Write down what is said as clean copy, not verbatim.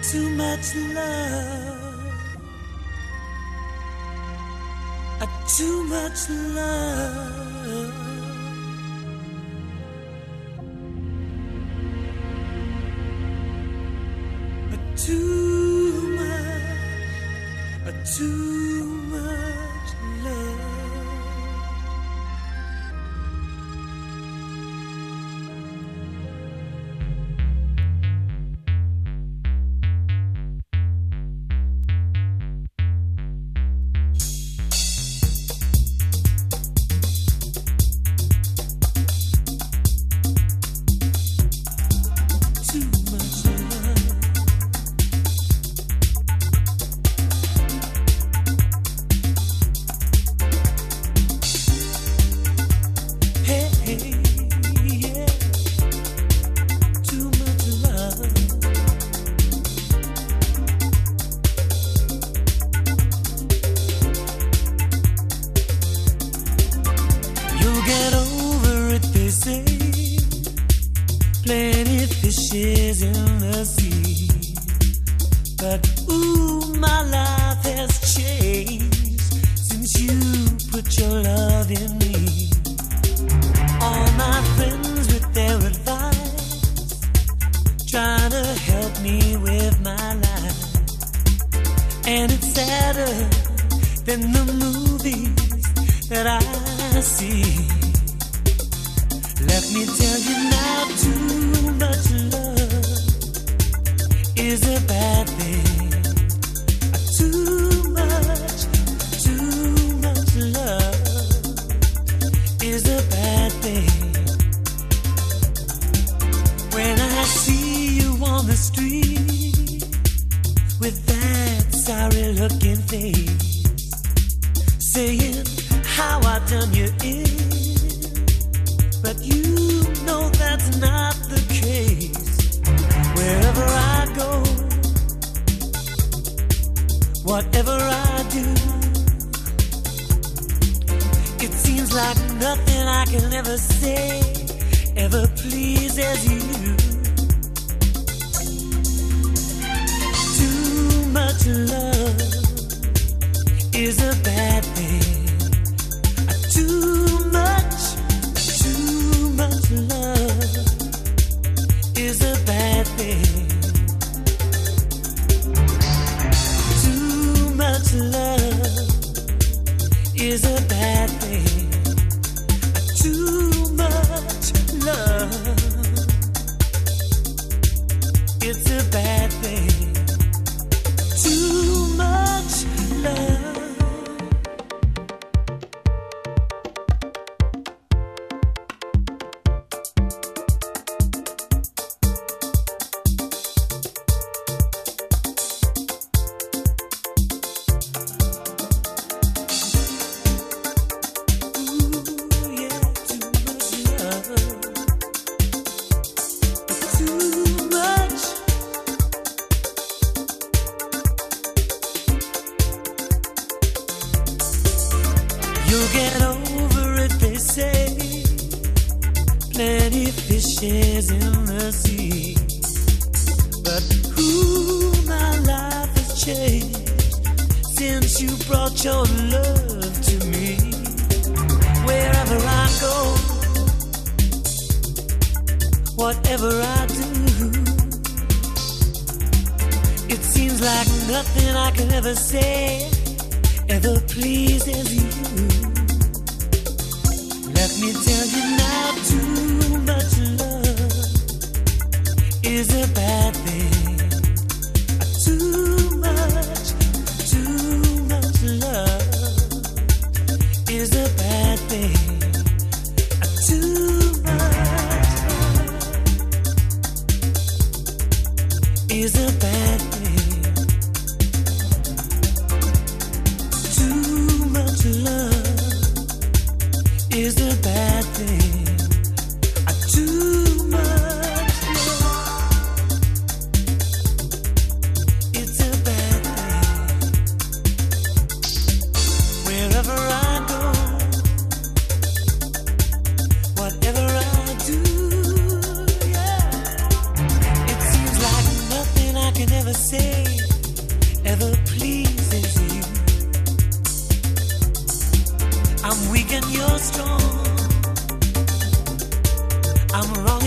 Too much love, too much love. Too much love. Plenty fishes in the sea, but ooh, my life has changed since you put your love in me. All my friends with their advice, trying to help me with my life, and it's sadder than the movies that I see. Let me tell you now, too much love is a bad thing. Too much love is a bad thing. When I see you on the street with that sorry looking face, saying how I done you in, but you know that's not the case. Wherever I go, whatever I do, it seems like nothing I can ever say ever pleases you. Too much love is a bad thing. Too much love is a bad thing. Too much love is a bad thing. Too much love, it's a bad thing. Too much love. You'll get over it, they say. Plenty fishes in the sea, but ooh, my life has changed since you brought your love to me. Wherever I go, whatever I do, it seems like nothing I can ever say ever pleases you. Let me tell you now, too much love is a bad thing. Too much love is a bad thing. Too much love is a bad thing. Too much love is a bad thing. I'm wrong